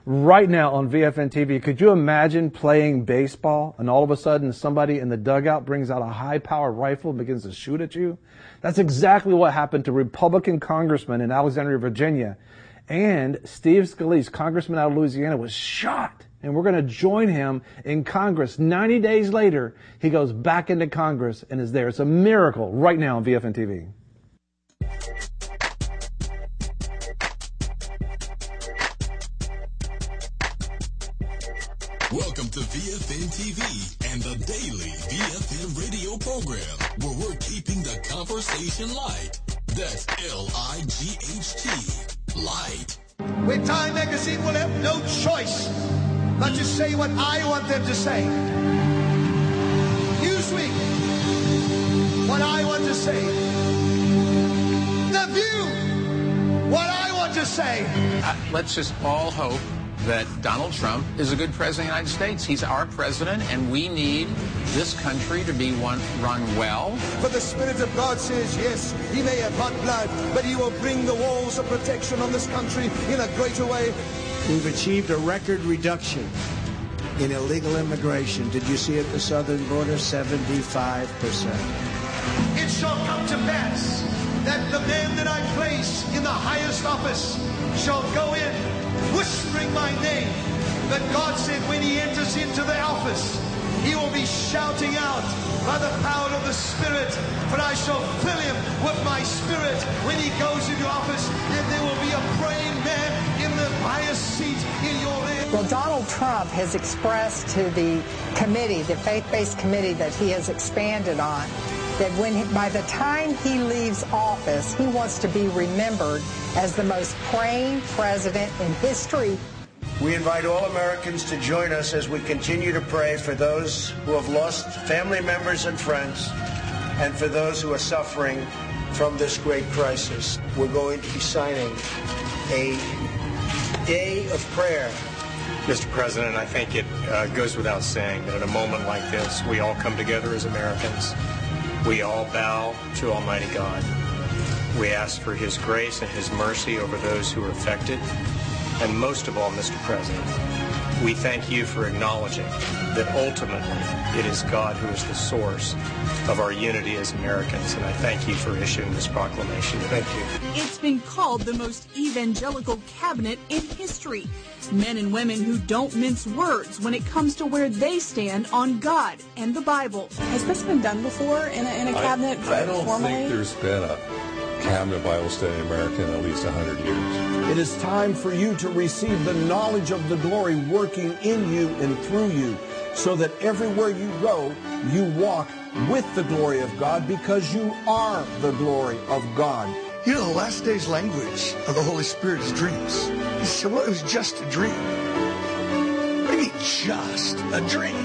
right now on VFN TV. Could you imagine playing baseball and all of a sudden somebody in the dugout brings out a high-powered rifle and begins to shoot at you? That's exactly what happened to Republican congressman in Alexandria, Virginia. And Steve Scalise, congressman out of Louisiana, was shot. And we're going to join him in Congress. 90 days later, he goes back into Congress and is there. It's a miracle right now on VFN TV. Welcome to VFN TV and the daily VFN radio program, where we're keeping the conversation light. That's L-I-G-H-T, light. Where Time Magazine will have no choice but to say what I want them to say. Newsweek, what I want to say. The View, what I want to say. Let's just all hope that Donald Trump is a good president of the United States. He's our president, and we need this country to be run well. For the Spirit of God says, yes, he may have hot blood, but he will bring the walls of protection on this country in a greater way. We've achieved a record reduction in illegal immigration. Did you see at the southern border? 75%. It shall come to pass that the man that I place in the highest office shall go in whispering my name. But God said when he enters into the office, he will be shouting out by the power of the Spirit, for I shall fill him with my Spirit when he goes into office, and there will be a praying man in the highest seat in your land. Well, Donald Trump has expressed to the committee, the faith-based committee that he has expanded on, that by the time he leaves office, he wants to be remembered as the most praying president in history. We invite all Americans to join us as we continue to pray for those who have lost family members and friends, and for those who are suffering from this great crisis. We're going to be signing a day of prayer. Mr. President, I think it goes without saying that at a moment like this, we all come together as Americans. We all bow to Almighty God. We ask for his grace and his mercy over those who are affected. And most of all, Mr. President, we thank you for acknowledging that ultimately it is God who is the source of our unity as Americans. And I thank you for issuing this proclamation. Thank you. It's been called the most evangelical cabinet in history. Men and women who don't mince words when it comes to where they stand on God and the Bible. Has this been done before in a cabinet I don't formally? think there's been a cabinet Bible study in America in at least 100 years. It is time for you to receive the knowledge of the glory working in you and through you, so that everywhere you go, you walk with the glory of God, because you are the glory of God. You know, the last day's language of the Holy Spirit is dreams. He said, well, it was just a dream. What do you mean, just a dream?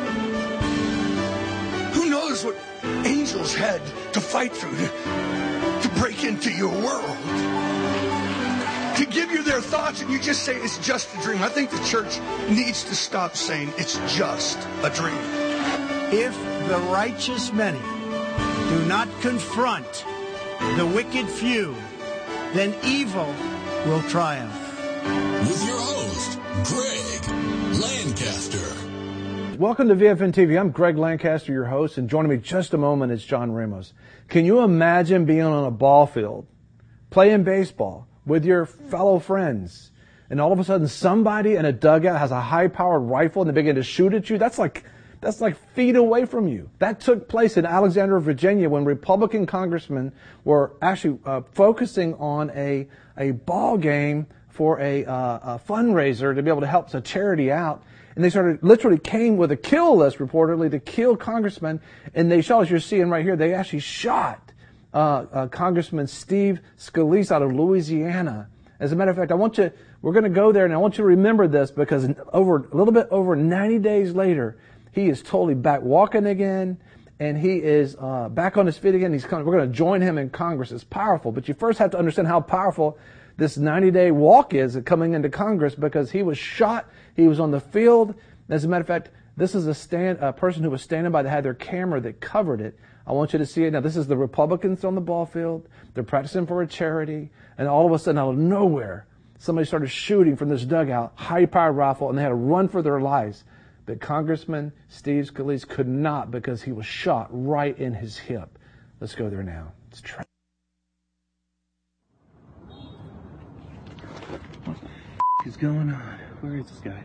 Who knows what angels had to fight through to break into your world, to give you their thoughts, and you just say it's just a dream. I think the church needs to stop saying it's just a dream. If the righteous many do not confront the wicked few, then evil will triumph. With your host, Greg Lancaster. Welcome to VFN TV. I'm Greg Lancaster, your host, and joining me just a moment is John Ramos. Can you imagine being on a ball field, playing baseball with your fellow friends, and all of a sudden somebody in a dugout has a high-powered rifle and they begin to shoot at you? That's like feet away from you. That took place in Alexandria, Virginia, when Republican congressmen were actually focusing on a ball game for a fundraiser to be able to help a charity out. And they literally came with a kill list, reportedly, to kill congressmen. And they shot, as you're seeing right here, they actually shot Congressman Steve Scalise out of Louisiana. As a matter of fact, we're going to go there, and I want you to remember this, because a little bit over 90 days later, he is totally back walking again, and he is back on his feet again. We're going to join him in Congress. It's powerful, but you first have to understand how powerful this 90-day walk is coming into Congress, because he was shot. He was on the field. As a matter of fact, this is a person who was standing by that had their camera that covered it. I want you to see it. Now, this is the Republicans on the ball field. They're practicing for a charity, and all of a sudden, out of nowhere, somebody started shooting from this dugout, high-powered rifle, and they had to run for their lives. But Congressman Steve Scalise could not because he was shot right in his hip. Let's go there now. It's tragic. What the is going on? Where is this guy?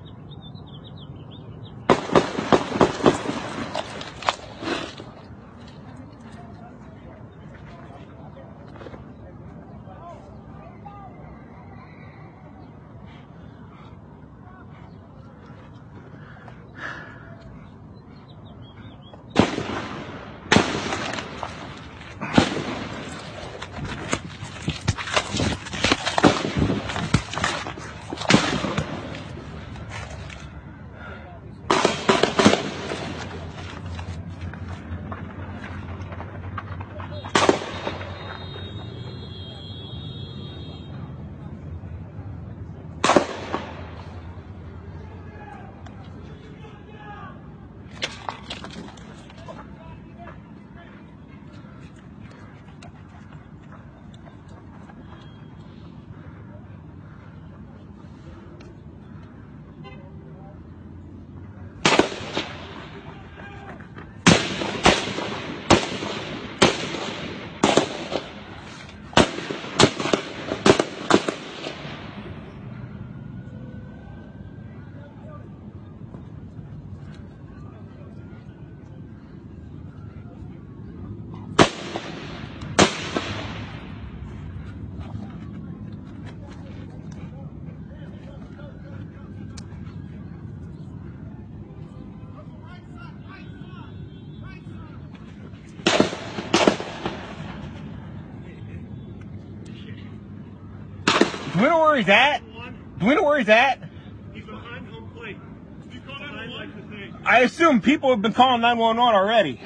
Do we know where he's at? Do we know where he's at? He's behind home plate. You call 911? I assume people have been calling 911 already.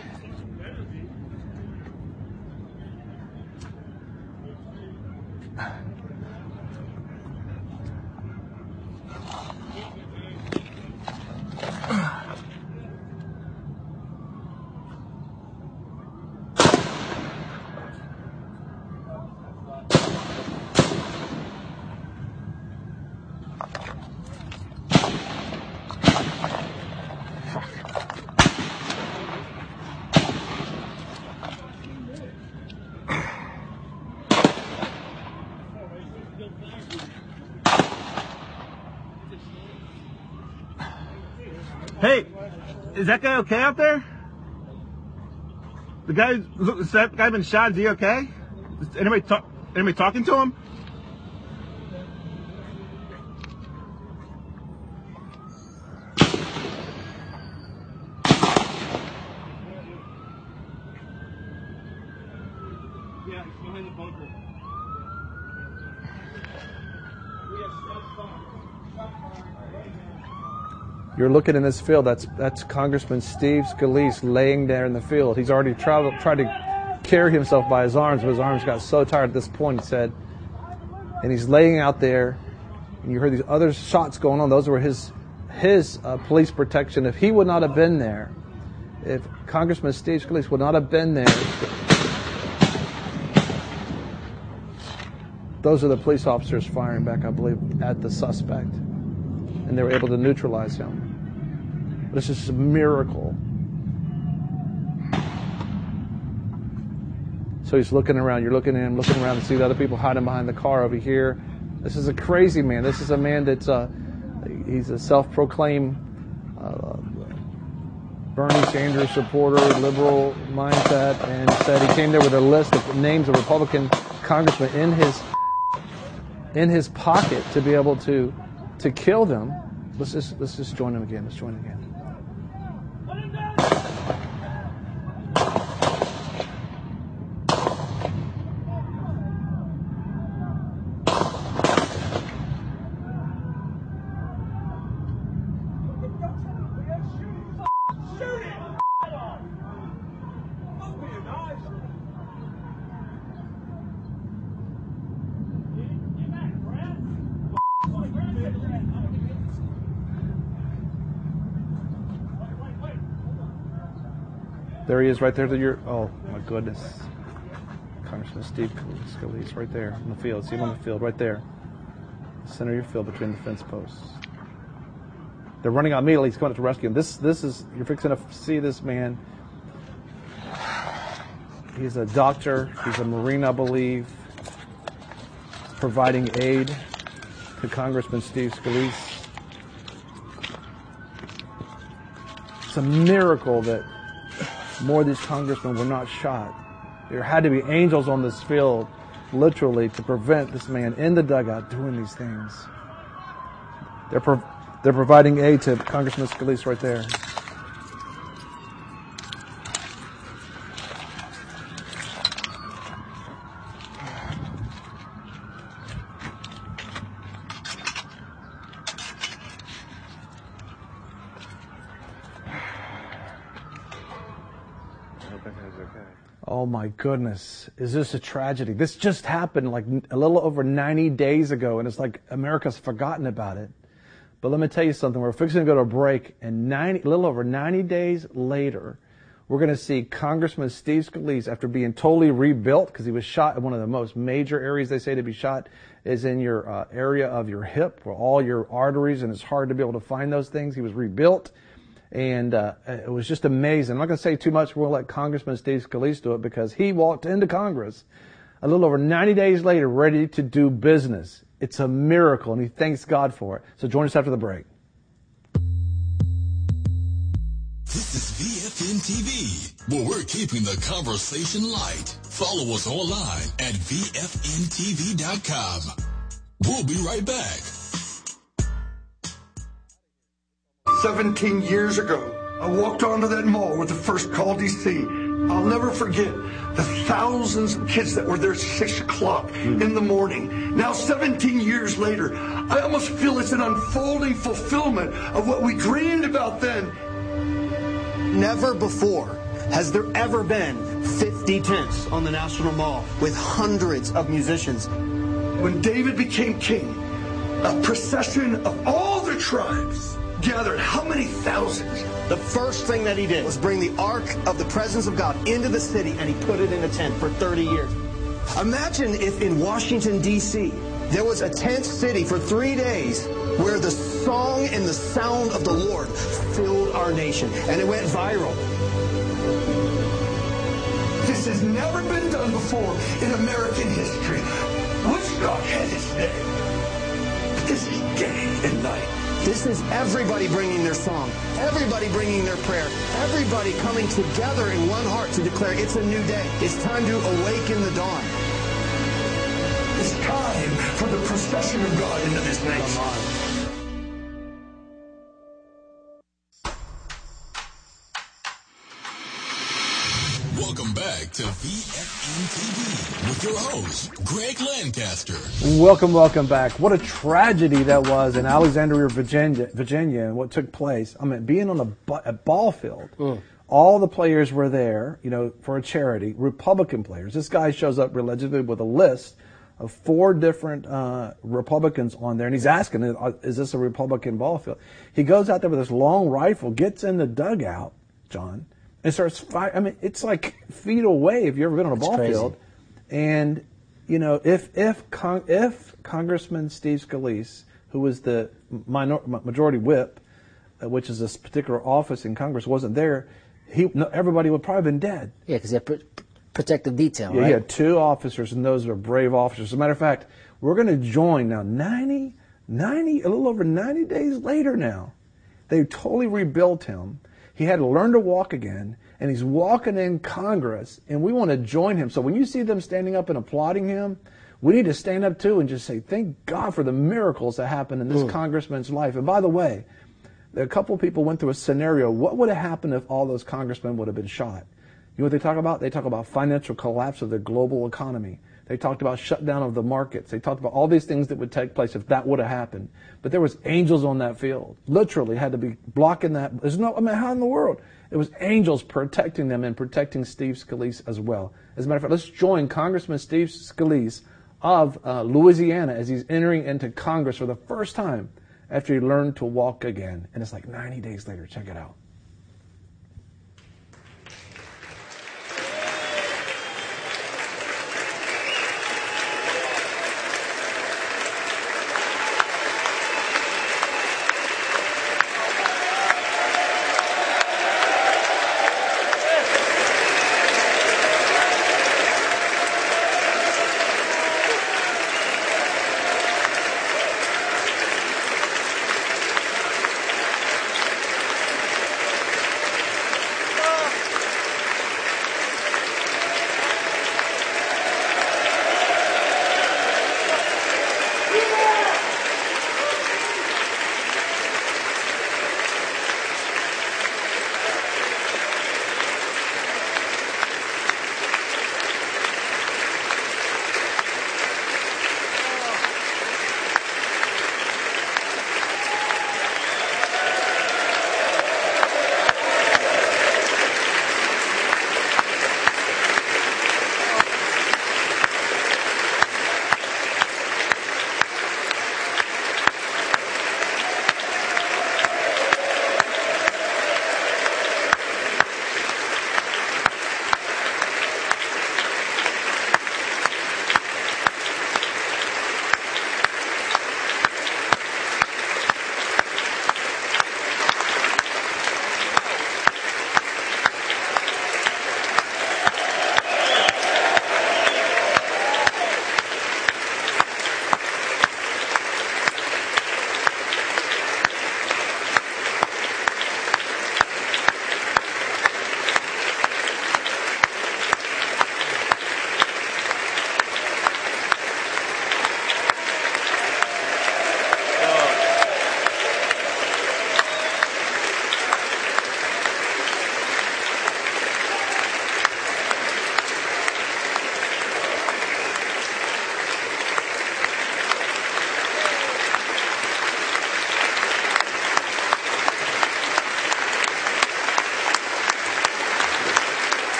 Hey, is that guy okay out there? The guy, is that guy been shot? Is he okay? Is anybody talking to him? Yeah, he's behind the bunker. We have You're looking in this field. That's Congressman Steve Scalise laying there in the field. He's already tried to carry himself by his arms, but his arms got so tired at this point, he said. And he's laying out there, and you heard these other shots going on. Those were his police protection. If he would not have been there, if Congressman Steve Scalise would not have been there, those are the police officers firing back, I believe, at the suspect. And they were able to neutralize him. This is a miracle. So he's looking around. You're looking at him, looking around to see the other people hiding behind the car over here. This is a crazy man. This is a man that's he's a self-proclaimed Bernie Sanders supporter, liberal mindset, and said he came there with a list of names of Republican congressmen in his pocket to be able to kill them. Let's just join him again. Let's join him again. There he is right there to your, oh my goodness. Congressman Steve Scalise right there in the field. See him on the field right there. Center of your field between the fence posts. They're running out immediately. He's going to rescue him. This is, you're fixing to see this man. He's a doctor. He's a Marine, I believe, providing aid to Congressman Steve Scalise. It's a miracle that more of these congressmen were not shot. There had to be angels on this field, literally, to prevent this man in the dugout doing these things. They're providing aid to Congressman Scalise right there. Oh my goodness. Is this a tragedy? This just happened like a little over 90 days ago, and it's like America's forgotten about it. But let me tell you something. We're fixing to go to a break, and a little over 90 days later, we're going to see Congressman Steve Scalise, after being totally rebuilt, because he was shot in one of the most major areas they say to be shot is in your area of your hip, where all your arteries, and it's hard to be able to find those things. He was rebuilt. And it was just amazing. I'm not going to say too much. We'll let Congressman Steve Scalise do it, because he walked into Congress a little over 90 days later ready to do business. It's a miracle, and he thanks God for it. So join us after the break. This is VFN TV, where we're keeping the conversation light. Follow us online at VFNTV.com. We'll be right back. 17 years ago, I walked onto that mall with the first Call DC. I'll never forget the thousands of kids that were there 6 o'clock in the morning. Now, 17 years later, I almost feel it's an unfolding fulfillment of what we dreamed about then. Never before has there ever been 50 tents on the National Mall with hundreds of musicians. When David became king, a procession of all the tribes gathered how many thousands? The first thing that he did was bring the Ark of the Presence of God into the city, and he put it in a tent for 30 years. Imagine if in Washington, D.C., there was a tent city for 3 days where the song and the sound of the Lord filled our nation, and it went viral. This has never been done before in American history. Woodstock had its day, but this is day and night. This is everybody bringing their song, everybody bringing their prayer, everybody coming together in one heart to declare it's a new day. It's time to awaken the dawn. It's time for the procession of God into this nation. Welcome back to VFN TV with your host, Greg Lancaster. Welcome back. What a tragedy that was in Alexandria, Virginia, and what took place. I mean, being on a ball field, all the players were there, for a charity, Republican players. This guy shows up allegedly with a list of 4 different Republicans on there, and he's asking, is this a Republican ball field? He goes out there with this long rifle, gets in the dugout, John, and starts firing. I mean, it's like feet away if you've ever been on a ball field. And, if Congressman Steve Scalise, who was the majority whip, which is this particular office in Congress, wasn't there, everybody would probably have been dead. Yeah, because they have protective detail, right? He had 2 officers, and those are brave officers. As a matter of fact, we're going to join now, a little over 90 days later now. They totally rebuilt him. He had to learn to walk again, and he's walking in Congress, and we want to join him. So when you see them standing up and applauding him, we need to stand up too and just say, thank God for the miracles that happened in this congressman's life. And by the way, a couple of people went through a scenario. What would have happened if all those congressmen would have been shot? You know what they talk about? They talk about financial collapse of the global economy. They talked about shutdown of the markets. They talked about all these things that would take place if that would have happened. But there was angels on that field. Literally had to be blocking that. How in the world? It was angels protecting them and protecting Steve Scalise as well. As a matter of fact, let's join Congressman Steve Scalise of Louisiana as he's entering into Congress for the first time after he learned to walk again. And it's like 90 days later. Check it out.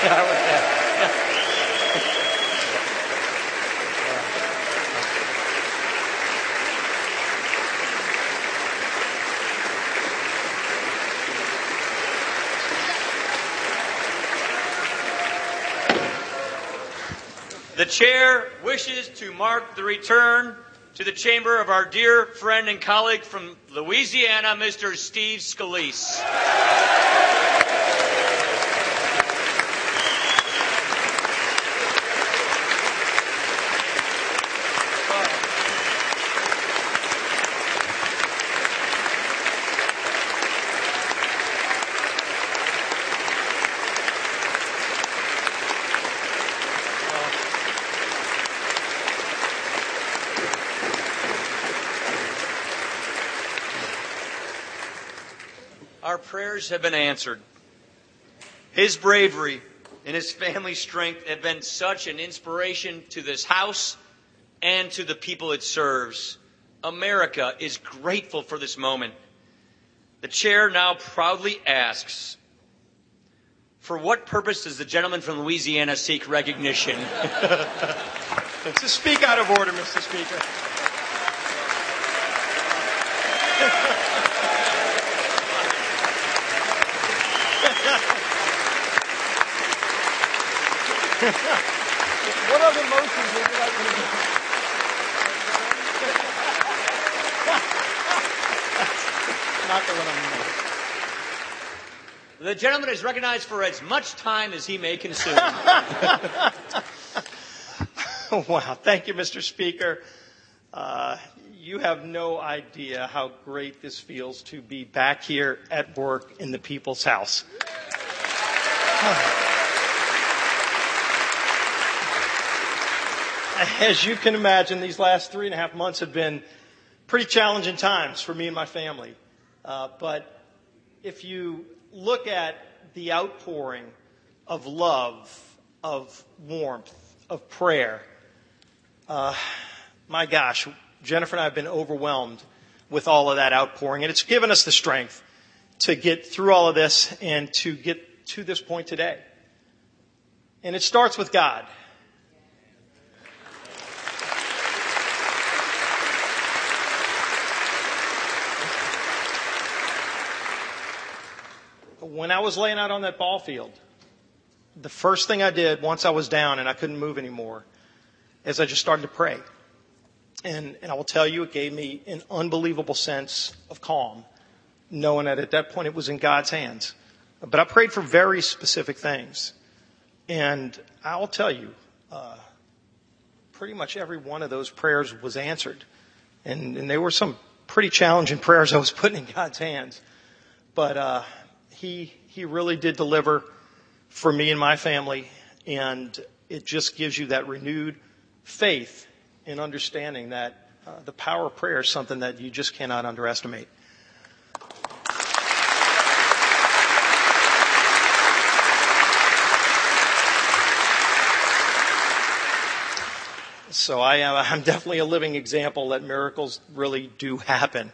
The chair wishes to mark the return to the chamber of our dear friend and colleague from Louisiana, Mr. Steve Scalise. Our prayers have been answered. His bravery and his family's strength have been such an inspiration to this House and to the people it serves. America is grateful for this moment. The chair now proudly asks, for what purpose does the gentleman from Louisiana seek recognition? To speak out of order, Mr. Speaker. What other motions would you like to make? Not the one I'm making. The gentleman is recognized for as much time as he may consume. Wow. Thank you, Mr. Speaker. You have no idea how great this feels to be back here at work in the People's House. As you can imagine, these last 3.5 months have been pretty challenging times for me and my family. But if you look at the outpouring of love, of warmth, of prayer, my gosh, Jennifer and I have been overwhelmed with all of that outpouring. And it's given us the strength to get through all of this and to get to this point today. And it starts with God. When I was laying out on that ball field, the first thing I did once I was down and I couldn't move anymore is I just started to pray. And I will tell you, it gave me an unbelievable sense of calm, knowing that at that point it was in God's hands. But I prayed for very specific things. And I will tell you, pretty much every one of those prayers was answered. And they were some pretty challenging prayers I was putting in God's hands. But He really did deliver for me and my family, and it just gives you that renewed faith in understanding that the power of prayer is something that you just cannot underestimate. So I'm definitely a living example that miracles really do happen.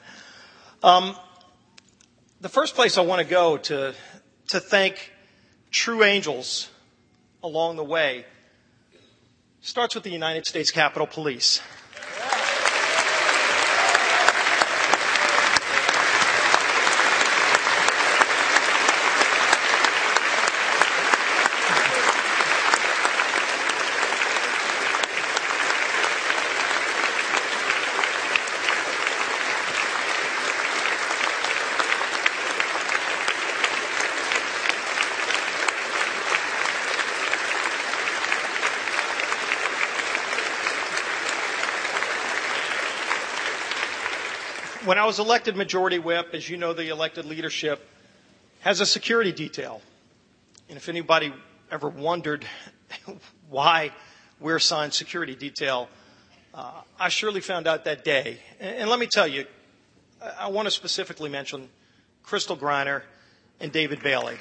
The first place I want to go to thank true angels along the way starts with the United States Capitol Police. When I was elected majority whip, as you know, the elected leadership has a security detail. And if anybody ever wondered why we're assigned security detail, I surely found out that day. And let me tell you, I want to specifically mention Crystal Griner and David Bailey.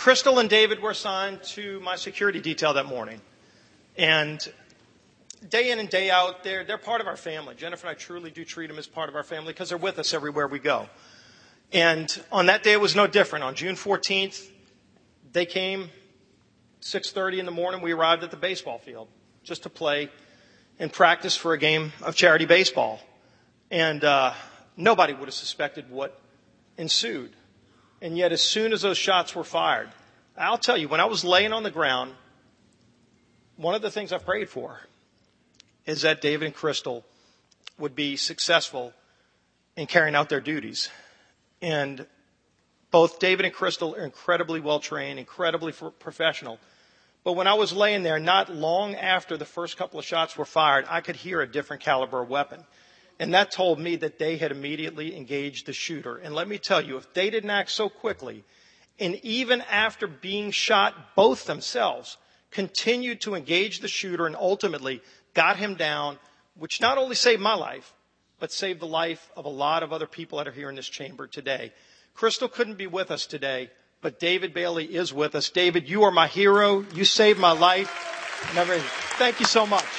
Crystal and David were assigned to my security detail that morning. And day in and day out, they're part of our family. Jennifer and I truly do treat them as part of our family because they're with us everywhere we go. And on that day, it was no different. On June 14th, they came 6:30 in the morning. We arrived at the baseball field just to play and practice for a game of charity baseball. And nobody would have suspected what ensued. And yet, as soon as those shots were fired, I'll tell you, when I was laying on the ground, one of the things I prayed for is that David and Crystal would be successful in carrying out their duties. And both David and Crystal are incredibly well trained, incredibly professional. But when I was laying there, not long after the first couple of shots were fired, I could hear a different caliber of weapon. And that told me that they had immediately engaged the shooter. And let me tell you, if they didn't act so quickly, and even after being shot both themselves, continued to engage the shooter and ultimately got him down, which not only saved my life, but saved the life of a lot of other people that are here in this chamber today. Crystal couldn't be with us today, but David Bailey is with us. David, you are my hero. You saved my life. Thank you so much.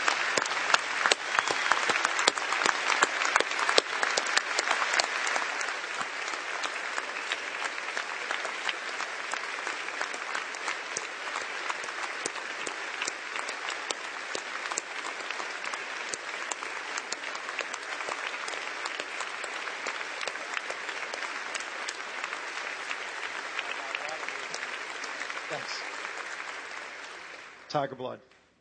Tiger blood.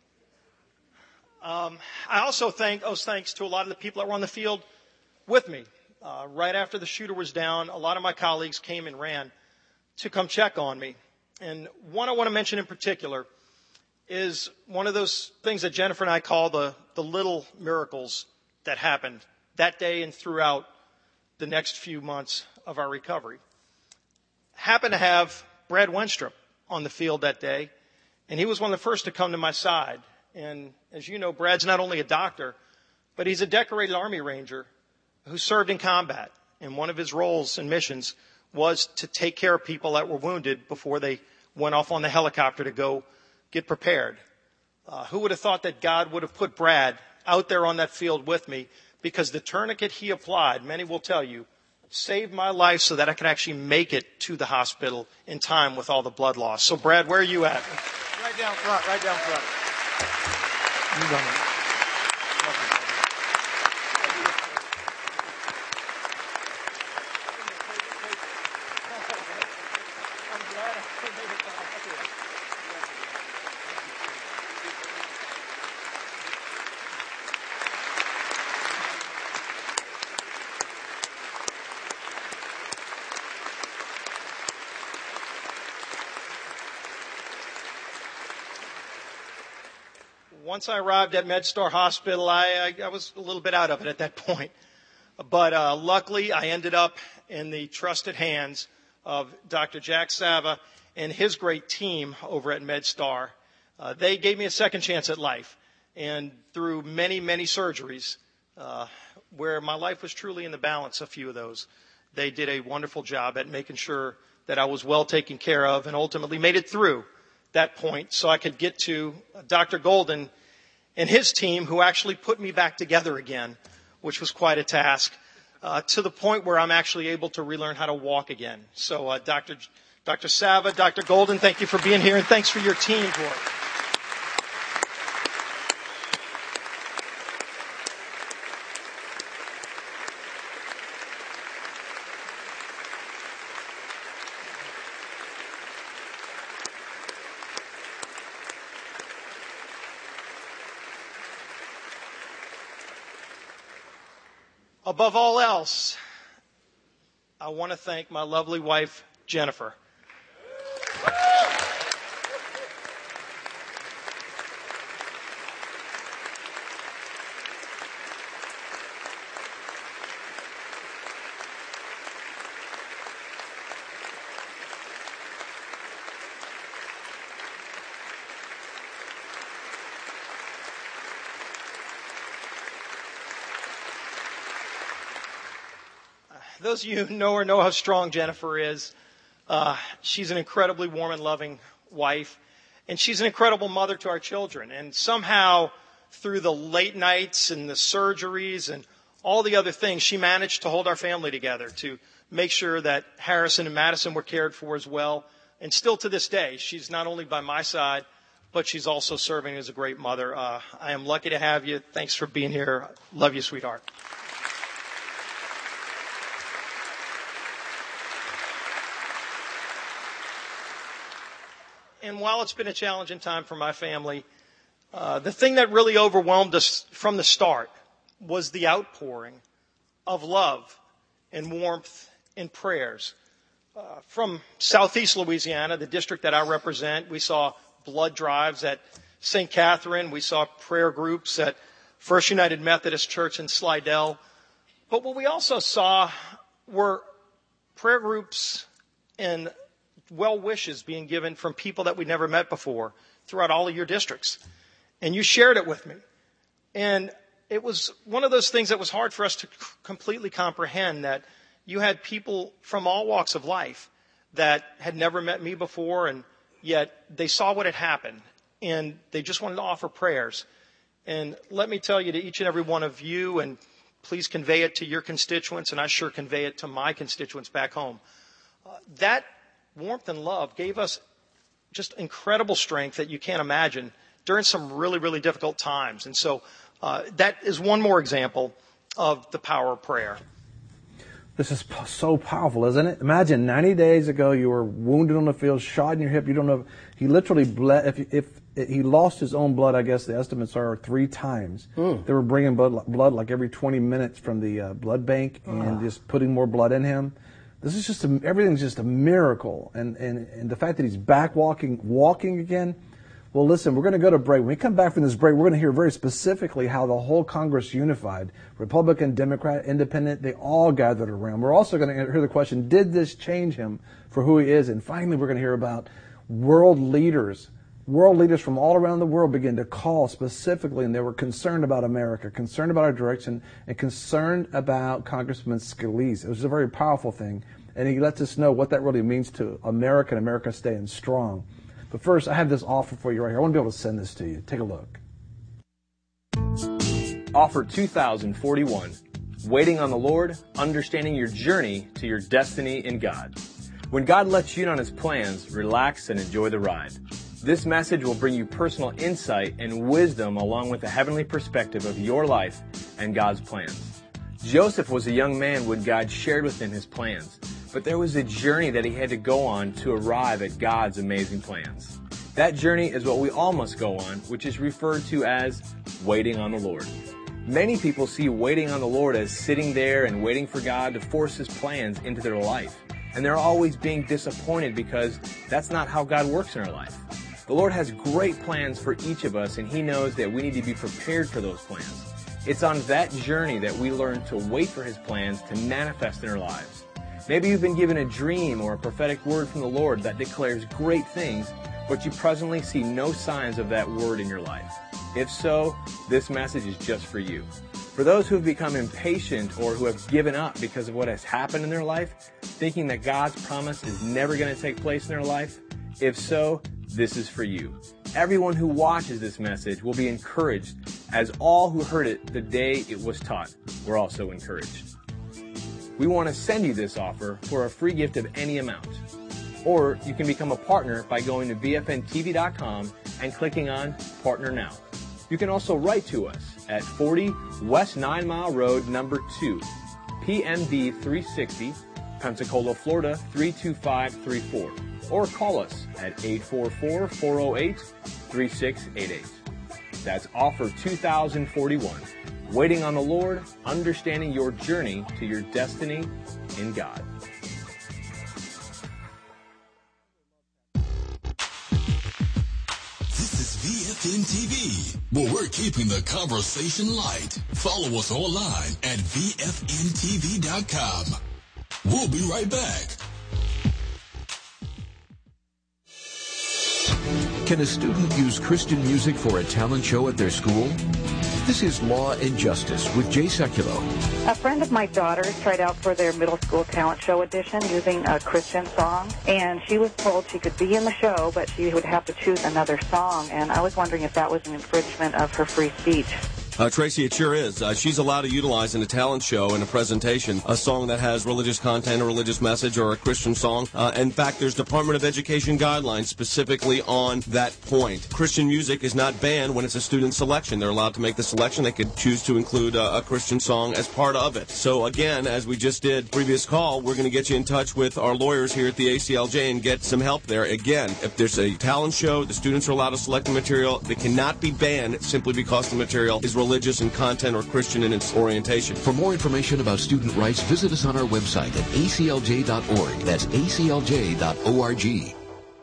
I also owes thanks to a lot of the people that were on the field with me. Right after the shooter was down, a lot of my colleagues came and ran to come check on me. And one I want to mention in particular is one of those things that Jennifer and I call the little miracles that happened that day and throughout the next few months of our recovery. Happened to have Brad Wenstrup on the field that day. And he was one of the first to come to my side. And as you know, Brad's not only a doctor, but he's a decorated Army Ranger who served in combat. And one of his roles and missions was to take care of people that were wounded before they went off on the helicopter to go get prepared. Who would have thought that God would have put Brad out there on that field with me? Because the tourniquet he applied, many will tell you, saved my life so that I could actually make it to the hospital in time with all the blood loss. So, Brad, where are you at? Right down front, right down front. You done it. Once I arrived at MedStar Hospital, I was a little bit out of it at that point. But luckily, I ended up in the trusted hands of Dr. Jack Sava and his great team over at MedStar. They gave me a second chance at life. And through many, many surgeries, where my life was truly in the balance, a few of those, they did a wonderful job at making sure that I was well taken care of and ultimately made it through that point so I could get to Dr. Golden and his team, who actually put me back together again, which was quite a task, to the point where I'm actually able to relearn how to walk again. So Dr. Sava, Dr. Golden, thank you for being here, and thanks for your team's work. Above all else, I want to thank my lovely wife, Jennifer. Those of you who know her know how strong Jennifer is. She's an incredibly warm and loving wife, and she's an incredible mother to our children. And somehow, through the late nights and the surgeries and all the other things, she managed to hold our family together, to make sure that Harrison and Madison were cared for as well. And still to this day, she's not only by my side, but she's also serving as a great mother. I am lucky to have you. Thanks for being here. Love you, sweetheart. And while it's been a challenging time for my family, the thing that really overwhelmed us from the start was the outpouring of love and warmth and prayers. From Southeast Louisiana, the district that I represent, we saw blood drives at St. Catherine. We saw prayer groups at First United Methodist Church in Slidell. But what we also saw were prayer groups and well wishes being given from people that we'd never met before throughout all of your districts. And you shared it with me. And it was one of those things that was hard for us to completely comprehend, that you had people from all walks of life that had never met me before, and yet they saw what had happened, and they just wanted to offer prayers. And let me tell you, to each and every one of you, and please convey it to your constituents, and I sure convey it to my constituents back home, that warmth and love gave us just incredible strength that you can't imagine during some really, really difficult times. And so that is one more example of the power of prayer. This is so powerful, isn't it? Imagine 90 days ago you were wounded on the field, shot in your hip. You don't know. He literally bled. If he lost his own blood, I guess the estimates are 3 times. They were bringing blood like every 20 minutes from the blood bank and just putting more blood in him. This is just everything's just a miracle, and the fact that he's back walking again. Well, listen, we're going to go to break. When we come back from this break, we're going to hear very specifically how the whole Congress unified. Republican, Democrat, Independent, they all gathered around. We're also going to hear the question, did this change him for who he is? And finally, we're going to hear about world leaders. World leaders from all around the world began to call specifically, and they were concerned about America, concerned about our direction, and concerned about Congressman Scalise. It was a very powerful thing, and he lets us know what that really means to America and America staying strong. But first, I have this offer for you right here. I want to be able to send this to you. Take a look. Offer 2041. Waiting on the Lord, understanding your journey to your destiny in God. When God lets you in on His plans, relax and enjoy the ride. This message will bring you personal insight and wisdom along with a heavenly perspective of your life and God's plans. Joseph was a young man when God shared with him His plans. But there was a journey that he had to go on to arrive at God's amazing plans. That journey is what we all must go on, which is referred to as waiting on the Lord. Many people see waiting on the Lord as sitting there and waiting for God to force His plans into their life. And they're always being disappointed because that's not how God works in our life. The Lord has great plans for each of us, and He knows that we need to be prepared for those plans. It's on that journey that we learn to wait for His plans to manifest in our lives. Maybe you've been given a dream or a prophetic word from the Lord that declares great things, but you presently see no signs of that word in your life. If so, this message is just for you. For those who have become impatient or who have given up because of what has happened in their life, thinking that God's promise is never going to take place in their life, if so, this is for you. Everyone who watches this message will be encouraged, as all who heard it the day it was taught were also encouraged. We want to send you this offer for a free gift of any amount. Or you can become a partner by going to bfntv.com and clicking on Partner Now. You can also write to us at 40 West 9 Mile Road, number 2, PMD 360, Pensacola, Florida 32534. Or call us at 844-408-3688. That's offer 2041. Waiting on the Lord, understanding your journey to your destiny in God. This is VFN TV, where we're keeping the conversation light. Follow us online at VFNTV.com. We'll be right back. Can a student use Christian music for a talent show at their school? This is Law and Justice with Jay Sekulow. A friend of my daughter's tried out for their middle school talent show audition using a Christian song, and she was told she could be in the show, but she would have to choose another song, and I was wondering if that was an infringement of her free speech. Tracy, it sure is. She's allowed to utilize in a talent show, in a presentation, a song that has religious content, a religious message, or a Christian song. In fact, there's Department of Education guidelines specifically on that point. Christian music is not banned when it's a student selection. They're allowed to make the selection. They could choose to include a Christian song as part of it. So again, as we just did previous call, we're going to get you in touch with our lawyers here at the ACLJ and get some help there. Again, if there's a talent show, the students are allowed to select the material. They cannot be banned simply because the material is religious in content or Christian in its orientation. For more information about student rights, visit us on our website at aclj.org. That's aclj.org.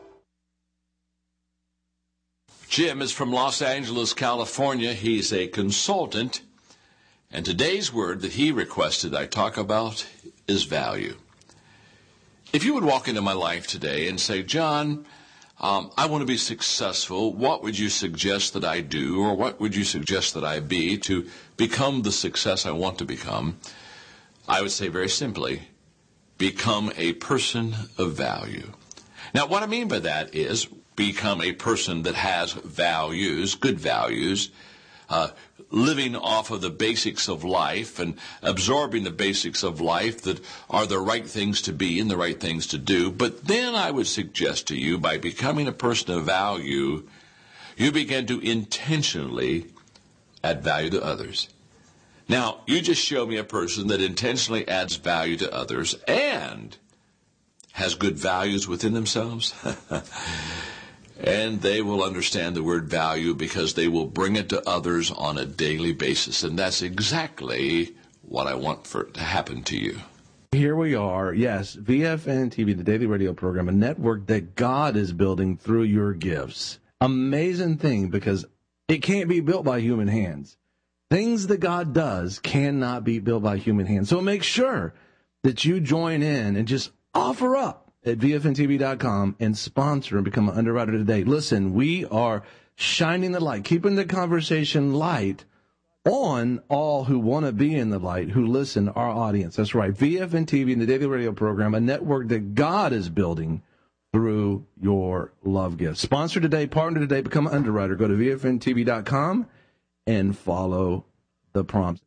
Jim is from Los Angeles, California. He's a consultant, and today's word that he requested I talk about is value. If you would walk into my life today and say, John, I want to be successful, what would you suggest that I do, or what would you suggest that I be to become the success I want to become? I would say very simply, become a person of value. Now, what I mean by that is become a person that has values, good values, living off of the basics of life and absorbing the basics of life that are the right things to be and the right things to do. But then I would suggest to you, by becoming a person of value, you begin to intentionally add value to others. Now, you just show me a person that intentionally adds value to others and has good values within themselves. And they will understand the word value because they will bring it to others on a daily basis. And that's exactly what I want for it to happen to you. Here we are, yes, VFN TV, the daily radio program, a network that God is building through your gifts. Amazing thing, because it can't be built by human hands. Things that God does cannot be built by human hands. So make sure that you join in and just offer up at VFNTV.com and sponsor and become an underwriter today. Listen, we are shining the light, keeping the conversation light on all who want to be in the light, who listen, our audience. That's right. VFNTV and the daily radio program, a network that God is building through your love gift. Sponsor today, partner today, become an underwriter. Go to VFNTV.com and follow the prompts.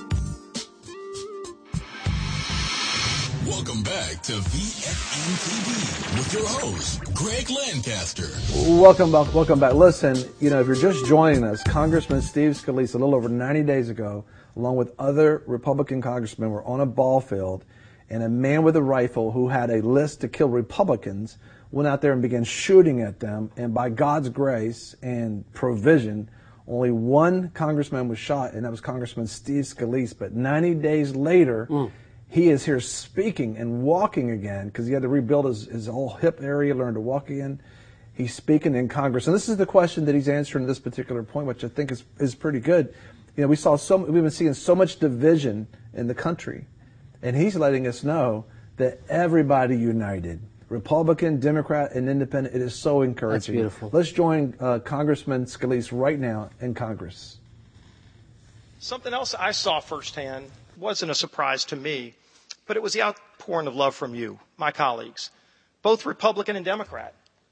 Welcome back to VFN TV with your host, Greg Lancaster. Welcome back. Listen, if you're just joining us, Congressman Steve Scalise, a little over 90 days ago, along with other Republican congressmen, were on a ball field, and a man with a rifle who had a list to kill Republicans went out there and began shooting at them, and by God's grace and provision, only one congressman was shot, and that was Congressman Steve Scalise. But 90 days later, he is here speaking and walking again because he had to rebuild his whole hip area, learn to walk again. He's speaking in Congress. And this is the question that he's answering at this particular point, which I think is pretty good. We've been seeing so much division in the country. And he's letting us know that everybody united, Republican, Democrat, and Independent. It is so encouraging. That's beautiful. Let's join Congressman Scalise right now in Congress. Something else I saw firsthand wasn't a surprise to me, but it was the outpouring of love from you, my colleagues, both Republican and Democrat.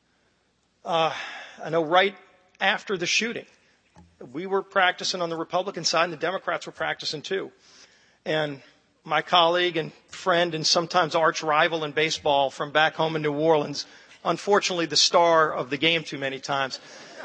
I know right after the shooting, we were practicing on the Republican side and the Democrats were practicing too. And my colleague and friend and sometimes arch rival in baseball from back home in New Orleans, unfortunately the star of the game too many times,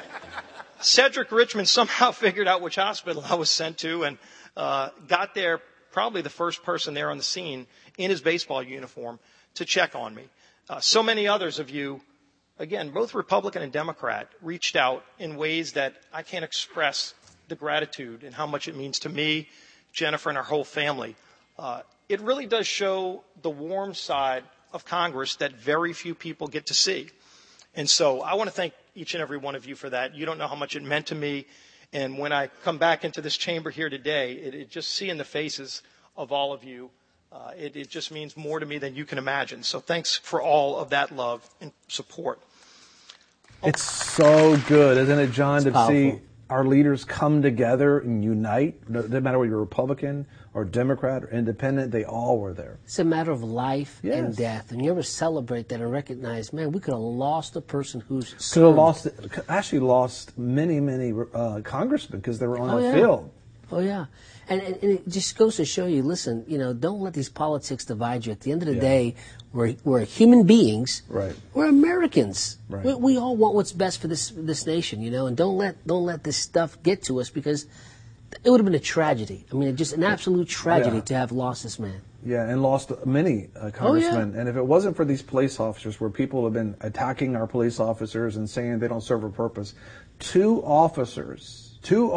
Cedric Richmond somehow figured out which hospital I was sent to and got there, probably the first person there on the scene in his baseball uniform to check on me. So many others of you, again, both Republican and Democrat, reached out in ways that I can't express the gratitude and how much it means to me, Jennifer, and our whole family. It really does show the warm side of Congress that very few people get to see. And so I want to thank each and every one of you for that. You don't know how much it meant to me. And when I come back into this chamber here today, it just seeing the faces of all of you, it just means more to me than you can imagine. So thanks for all of that love and support. It's so good, isn't it, John, to see our leaders come together and unite. No matter whether you're Republican or Democrat or Independent, they all were there. It's a matter of life Yes. and death. And you ever celebrate that and recognize, man, we could have lost a person who's Could have lost many congressmen because they were on the field. Oh, yeah. And it just goes to show you, listen, don't let these politics divide you. At the end of the day, we're human beings. Right. We're Americans. Right. We all want what's best for this nation, and don't let this stuff get to us, because it would have been a tragedy. I mean, just an absolute tragedy to have lost this man. Yeah, and lost many congressmen. And if it wasn't for these police officers, where people have been attacking our police officers and saying they don't serve a purpose, two officers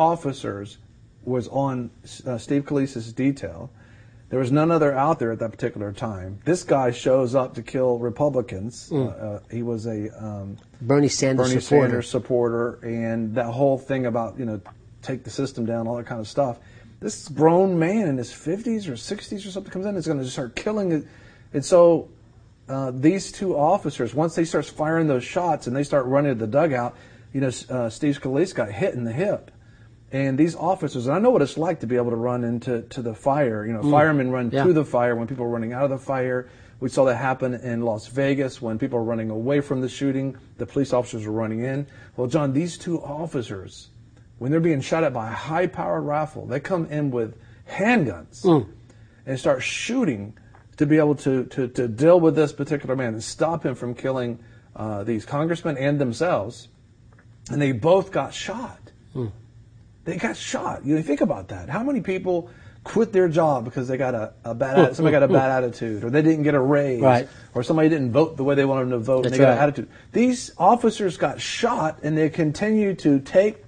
was on Steve Scalise's detail. There was none other out there at that particular time. This guy shows up to kill Republicans. He was a Bernie Sanders supporter, and that whole thing about take the system down, all that kind of stuff. This grown man in his 50s or 60s or something comes in, is going to just start killing it. And so these two officers, once they start firing those shots and they start running to the dugout, Steve Scalise got hit in the hip. And these officers, and I know what it's like to be able to run into the fire. Firemen run to the fire when people are running out of the fire. We saw that happen in Las Vegas when people were running away from the shooting. The police officers were running in. Well, John, these two officers, when they're being shot at by a high-powered rifle, they come in with handguns and start shooting to be able to deal with this particular man and stop him from killing these congressmen and themselves. And they both got shot. They got shot. You think about that. How many people quit their job because they got somebody got a bad attitude, or they didn't get a raise, or somebody didn't vote the way they wanted them to vote, and they got an attitude. These officers got shot, and they continue to take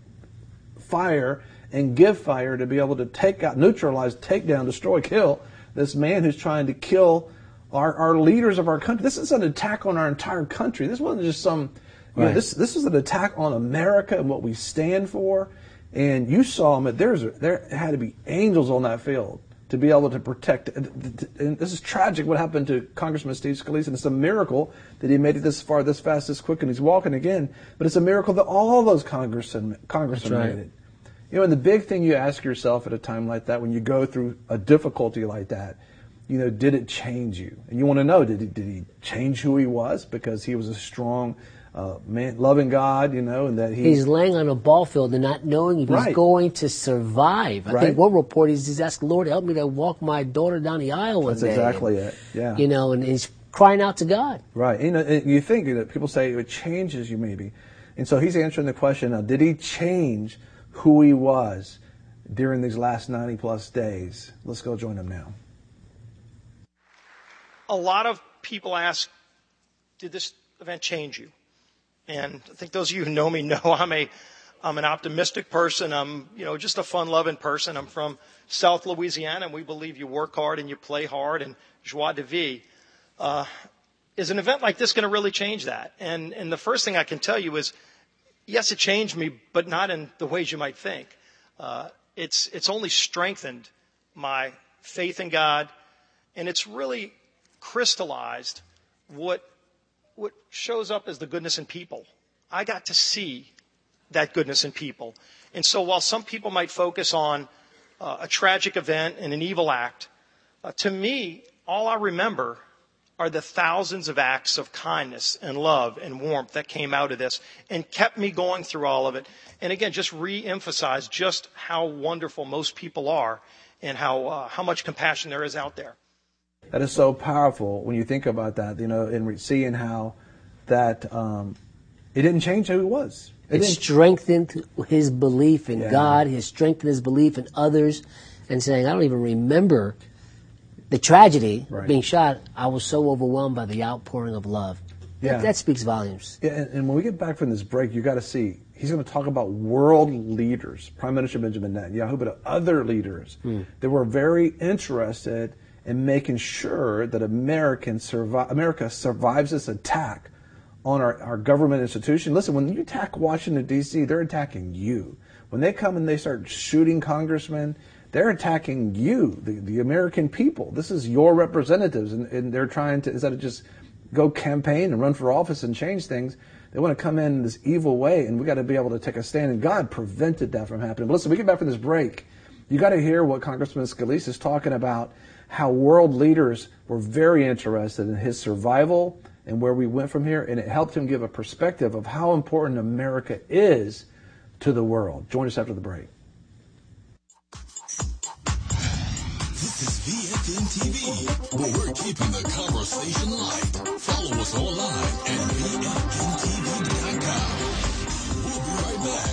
fire and give fire to be able to take out, neutralize, take down, destroy, kill this man who's trying to kill our leaders of our country. This is an attack on our entire country. This wasn't just some. This is an attack on America and what we stand for. And you saw him. There had to be angels on that field to be able to protect. And this is tragic what happened to Congressman Steve Scalise. And it's a miracle that he made it this far, this fast, this quick, and he's walking again. But it's a miracle that all those congressmen made it. And the big thing you ask yourself at a time like that, when you go through a difficulty like that, did it change you? And you want to know, did he change who he was? Because he was a strong man, loving God, and that he's laying on a ball field and not knowing if he's going to survive. I think one report he's asking, Lord, help me to walk my daughter down the aisle one day. That's exactly it. Yeah. And he's crying out to God. Right. You think that people say it changes you maybe, and so he's answering the question now: did he change who he was during these last 90+ days? Let's go join him now. A lot of people ask, did this event change you? And I think those of you who know me know I'm an optimistic person. I'm, just a fun-loving person. I'm from South Louisiana, and we believe you work hard and you play hard, and joie de vivre. Is an event like this going to really change that? And the first thing I can tell you is, yes, it changed me, but not in the ways you might think. It's only strengthened my faith in God, and it's really crystallized what shows up as the goodness in people. I got to see that goodness in people. And so while some people might focus on a tragic event and an evil act, to me, all I remember are the thousands of acts of kindness and love and warmth that came out of this and kept me going through all of it. And again, just re-emphasize just how wonderful most people are and how much compassion there is out there. That is so powerful when you think about that, and seeing how that it didn't change who he was. It strengthened his belief in God. It strengthened his belief in others, and saying, I don't even remember the tragedy being shot. I was so overwhelmed by the outpouring of love. Yeah. That speaks volumes. Yeah, and when we get back from this break, you got to see, he's going to talk about world leaders, Prime Minister Benjamin Netanyahu, but other leaders that were very interested in making sure that America survives this attack on our government institution. Listen, when you attack Washington, D.C., they're attacking you. When they come and they start shooting congressmen, they're attacking you, the American people. This is your representatives, and they're trying to, instead of just go campaign and run for office and change things, They want to come in this evil way, and we got to be able to take a stand. And God prevented that from happening. But listen, we get back from this break. You got to hear what Congressman Scalise is talking about, how world leaders were very interested in his survival and where we went from here, and it helped him give a perspective of how important America is to the world. Join us after the break. This is VFN TV, where we're keeping the conversation light. Follow us online at VFNTV.com. We'll be right back.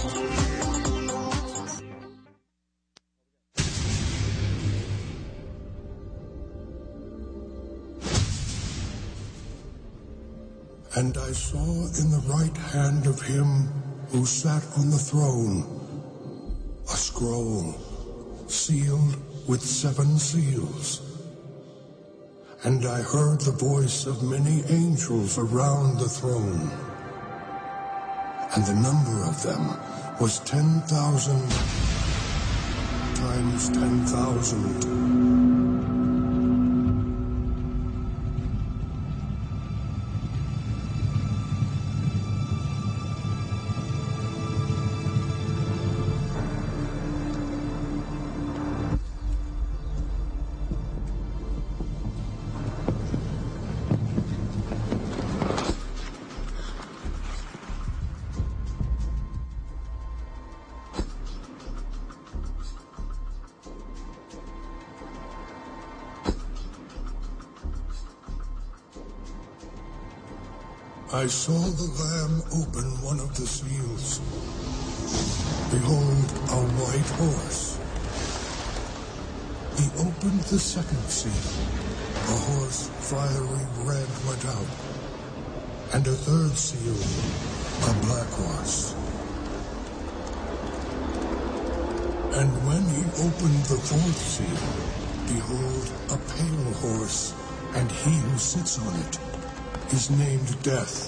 And I saw in the right hand of him who sat on the throne a scroll sealed with 7 seals. And I heard the voice of many angels around the throne. And the number of them was 10,000 times 10,000. I saw the Lamb open one of the seals. Behold, a white horse. He opened the second seal. A horse fiery red went out. And a third seal, a black horse. And when he opened the fourth seal, behold, a pale horse, and he who sits on it is named Death.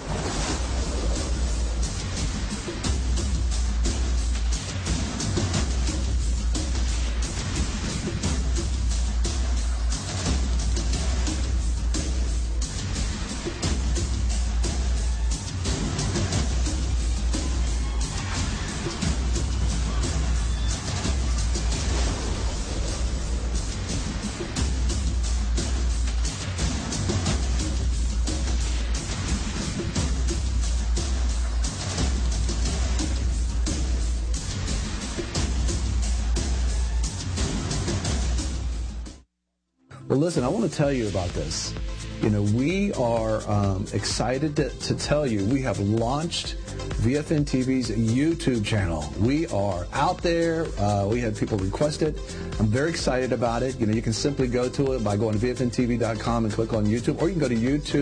Well, listen, I want to tell you about this. You know, we are excited to tell you we have launched VFN TV's YouTube channel. We are out there. We had people request it. I'm very excited about it. You know, you can simply go to it by going to VFNTV.com and click on YouTube, or you can go to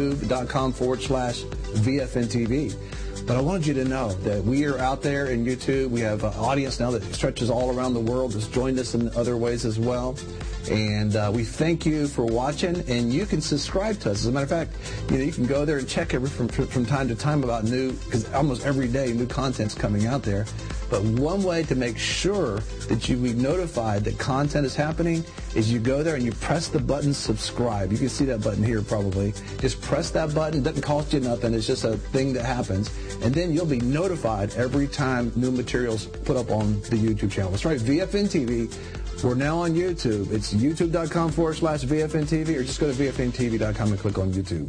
youtube.com/VFNTV. But I wanted you to know that we are out there in YouTube. We have an audience now that stretches all around the world, that's joined us in other ways as well. And we thank you for watching, and you can subscribe to us. As a matter of fact, you know, you can go there and check from time to time about new, because almost every day new content's coming out there. But one way to make sure that you be notified that content is happening is you go there and you press the button subscribe. You can see that button here probably. Just press that button. It doesn't cost you nothing. It's just a thing that happens. And then you'll be notified every time new materials put up on the YouTube channel. That's right, VFN TV. We're now on YouTube. It's youtube.com/VFN TV, or just go to VFNTV.com and click on YouTube.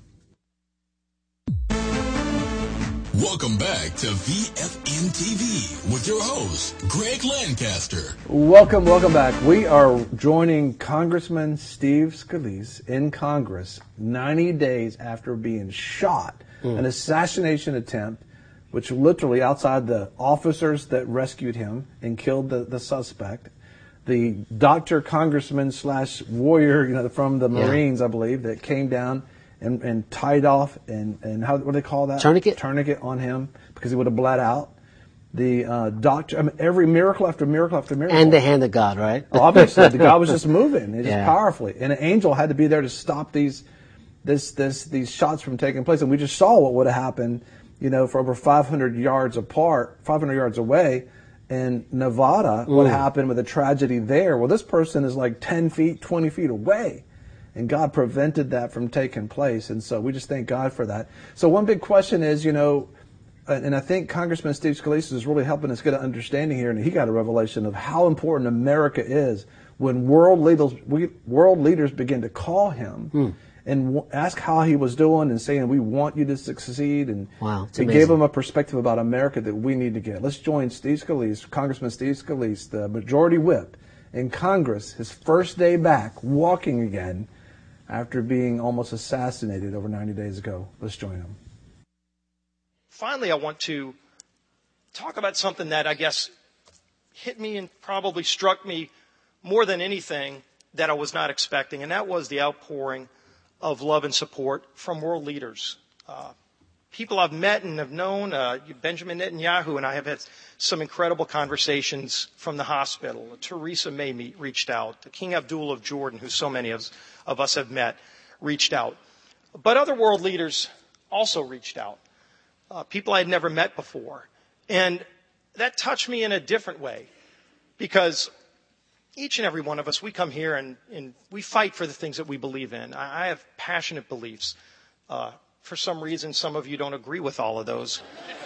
Welcome back to VFN TV with your host, Greg Lancaster. Welcome back. We are joining Congressman Steve Scalise in Congress 90 days after being shot, an assassination attempt, which literally outside the officers that rescued him and killed the suspect. The doctor, congressman / warrior, you know, from the Marines, I believe, that came down and tied off and what do they call that? Tourniquet on him because he would have bled out. The doctor, I mean, every miracle after miracle after miracle. And the hand of God, right? Obviously, the God was just moving, just powerfully, and an angel had to be there to stop these shots from taking place. And we just saw what would have happened, you know, for over 500 yards away. In Nevada, what happened with the tragedy there? Well, this person is like 10 feet, 20 feet away. And God prevented that from taking place. And so we just thank God for that. So one big question is, and I think Congressman Steve Scalise is really helping us get an understanding here, and he got a revelation of how important America is when world leaders begin to call him and ask how he was doing and saying, we want you to succeed. And it gave him a perspective about America that we need to get. Let's join Steve Scalise, Congressman Steve Scalise, the Majority Whip in Congress, his first day back, walking again after being almost assassinated over 90 days ago. Let's join him. Finally, I want to talk about something that I guess hit me and probably struck me more than anything that I was not expecting, and that was the outpouring of love and support from world leaders. People I've met and have known, Benjamin Netanyahu and I have had some incredible conversations from the hospital. Theresa May reached out. King Abdullah of Jordan, who so many of us have met, reached out. But other world leaders also reached out. People I had never met before. And that touched me in a different way, because each and every one of us, we come here and we fight for the things that we believe in. I have passionate beliefs. For some reason, some of you don't agree with all of those.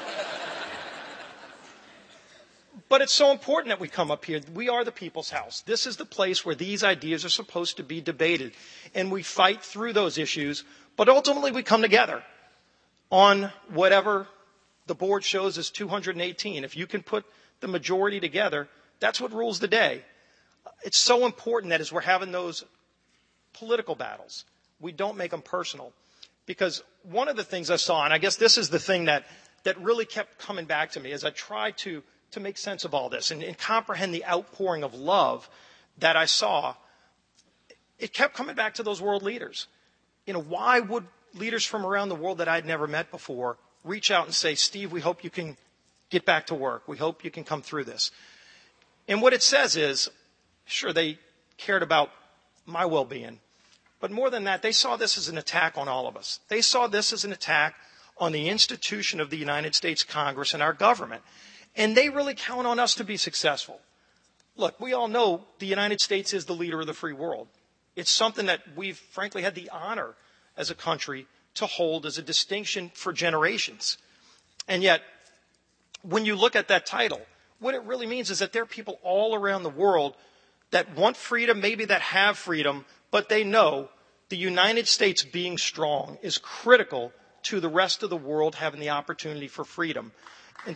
But it's so important that we come up here. We are the people's house. This is the place where these ideas are supposed to be debated. And we fight through those issues, but ultimately we come together on whatever the board shows as 218. If you can put the majority together, that's what rules the day. It's so important that as we're having those political battles, we don't make them personal. Because one of the things I saw, and I guess this is the thing that really kept coming back to me as I tried to make sense of all this and comprehend the outpouring of love that I saw, it kept coming back to those world leaders. Why would leaders from around the world that I'd never met before reach out and say, Steve, we hope you can get back to work. We hope you can come through this. And what it says is, sure, they cared about my well-being. But more than that, they saw this as an attack on all of us. They saw this as an attack on the institution of the United States Congress and our government. And they really count on us to be successful. Look, we all know the United States is the leader of the free world. It's something that we've frankly had the honor as a country to hold as a distinction for generations. And yet, when you look at that title, what it really means is that there are people all around the world that want freedom, maybe that have freedom, but they know the United States being strong is critical to the rest of the world having the opportunity for freedom. And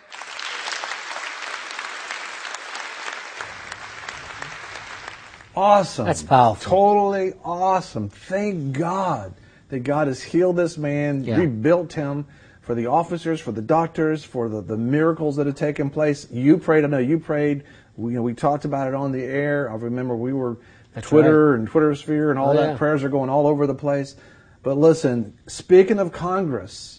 awesome. That's powerful. Totally awesome. Thank God that God has healed this man, rebuilt him, for the officers, for the doctors, for the miracles that have taken place. You prayed. I know you prayed. We talked about it on the air. I remember we were Twitter and Twitter sphere and all that. Prayers are going all over the place. But listen, speaking of Congress,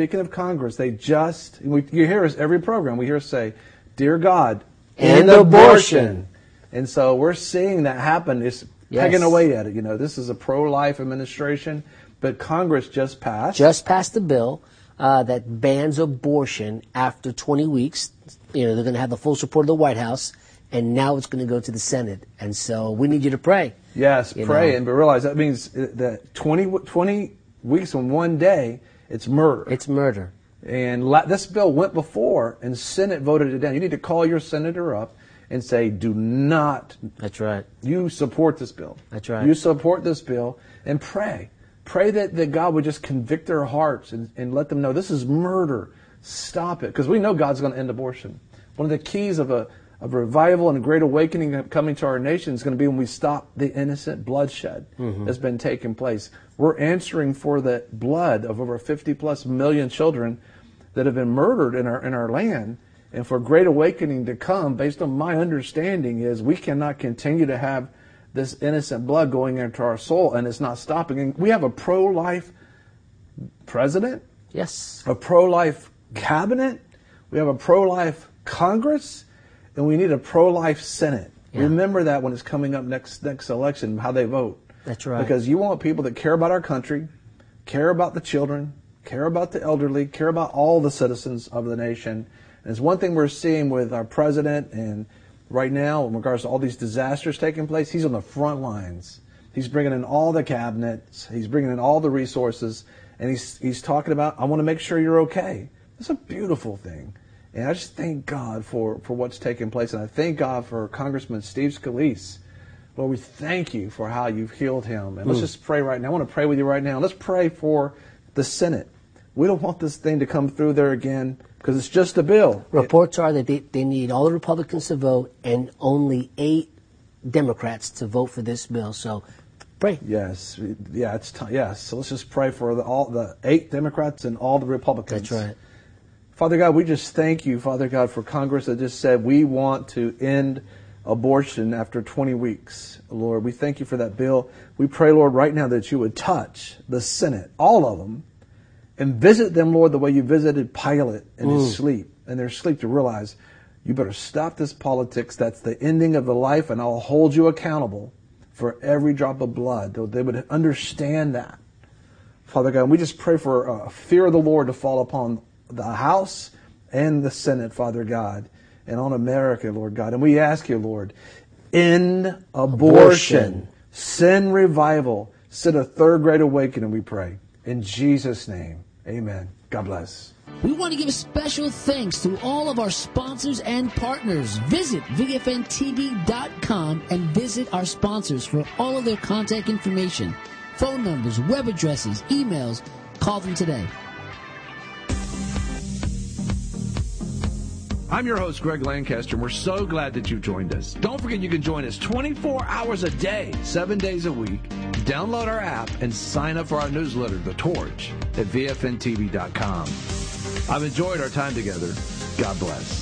they just, you hear us every program, we hear us say, Dear God, end abortion. And so we're seeing that happen. It's pegging away at it. This is a pro-life administration, but Congress just passed the bill that bans abortion after 20 weeks. They're going to have the full support of the White House. And now it's going to go to the Senate. And so we need you to pray. Yes, pray. And realize that means that 20 weeks in one day, it's murder. It's murder. And this bill went before, and Senate voted it down. You need to call your senator up and say, do not. That's right. You support this bill. That's right. You support this bill and pray. Pray that God would just convict their hearts and let them know this is murder. Stop it. Because we know God's going to end abortion. One of the keys of a revival and a great awakening coming to our nation is going to be when we stop the innocent bloodshed that's been taking place. We're answering for the blood of over 50+ million children that have been murdered in our land. And for great awakening to come, based on my understanding, is we cannot continue to have this innocent blood going into our soul, and it's not stopping. And we have a pro-life president. Yes. A pro-life cabinet. We have a pro-life Congress. And we need a pro-life Senate. Yeah. Remember that when it's coming up next election, how they vote. That's right. Because you want people that care about our country, care about the children, care about the elderly, care about all the citizens of the nation. And it's one thing we're seeing with our president, and right now, in regards to all these disasters taking place, he's on the front lines. He's bringing in all the cabinets. He's bringing in all the resources. And he's talking about, I want to make sure you're okay. It's a beautiful thing. And I just thank God for what's taking place. And I thank God for Congressman Steve Scalise. Lord, we thank you for how you've healed him. And let's just pray right now. I want to pray with you right now. Let's pray for the Senate. We don't want this thing to come through there again because it's just a bill. Reports are that they need all the Republicans to vote and only 8 Democrats to vote for this bill. So pray. Yes. Yeah, yes. So let's just pray for all the 8 Democrats and all the Republicans. That's right. Father God, we just thank you, Father God, for Congress that just said we want to end abortion after 20 weeks. Lord, we thank you for that bill. We pray, Lord, right now that you would touch the Senate, all of them, and visit them, Lord, the way you visited Pilate in his sleep, in their sleep, to realize you better stop this politics. That's the ending of the life, and I'll hold you accountable for every drop of blood. They would understand that. Father God, we just pray for fear of the Lord to fall upon the House and the Senate, Father God, and on America, Lord God. And we ask you, Lord, end abortion, send revival, send a third great awakening, we pray. In Jesus' name, amen. God bless. We want to give special thanks to all of our sponsors and partners. Visit VFNTV.com and visit our sponsors for all of their contact information, phone numbers, web addresses, emails. Call them today. I'm your host, Greg Lancaster, and we're so glad that you've joined us. Don't forget you can join us 24 hours a day, 7 days a week. Download our app and sign up for our newsletter, The Torch, at VFNTV.com. I've enjoyed our time together. God bless.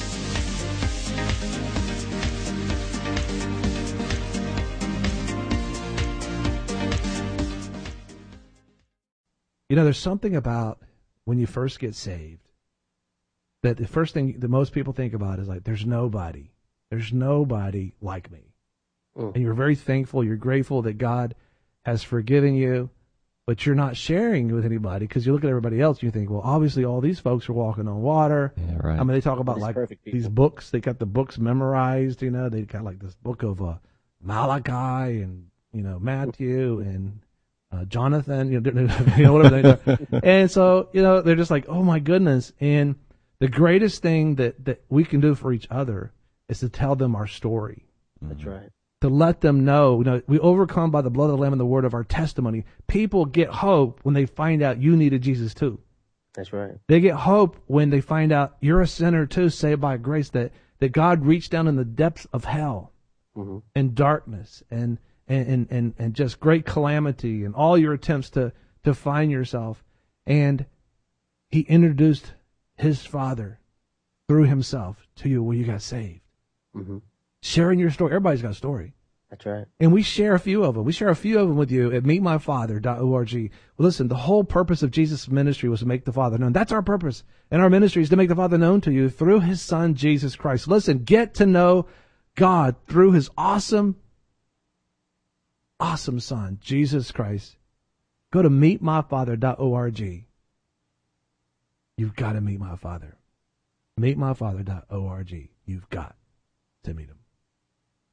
You know, there's something about when you first get saved that the first thing that most people think about is like, there's nobody like me. And you're very thankful, you're grateful that God has forgiven you, but you're not sharing with anybody because you look at everybody else and you think, well, obviously all these folks are walking on water. Yeah, right. I mean, they talk about like these books, they got the books memorized, you know, they got like this book of Malachi and, you know, Matthew and Jonathan, you know, whatever they do. And so, you know, they're just like, oh my goodness. And the greatest thing that we can do for each other is to tell them our story. That's right. To let them know, you know, we overcome by the blood of the Lamb and the word of our testimony. People get hope when they find out you needed Jesus too. That's right. They get hope when they find out you're a sinner too, saved by grace, that God reached down in the depths of hell and darkness and just great calamity and all your attempts to find yourself. And he introduced his Father through himself to you when you got saved. Sharing your story. Everybody's got a story. That's right. And we share a few of them. We share a few of them with you at meetmyfather.org. Well, listen, the whole purpose of Jesus' ministry was to make the Father known. That's our purpose. And our ministry is to make the Father known to you through his Son, Jesus Christ. Listen, get to know God through his awesome Son, Jesus Christ. Go to meetmyfather.org. You've got to meet my Father. Meetmyfather.org. You've got to meet him.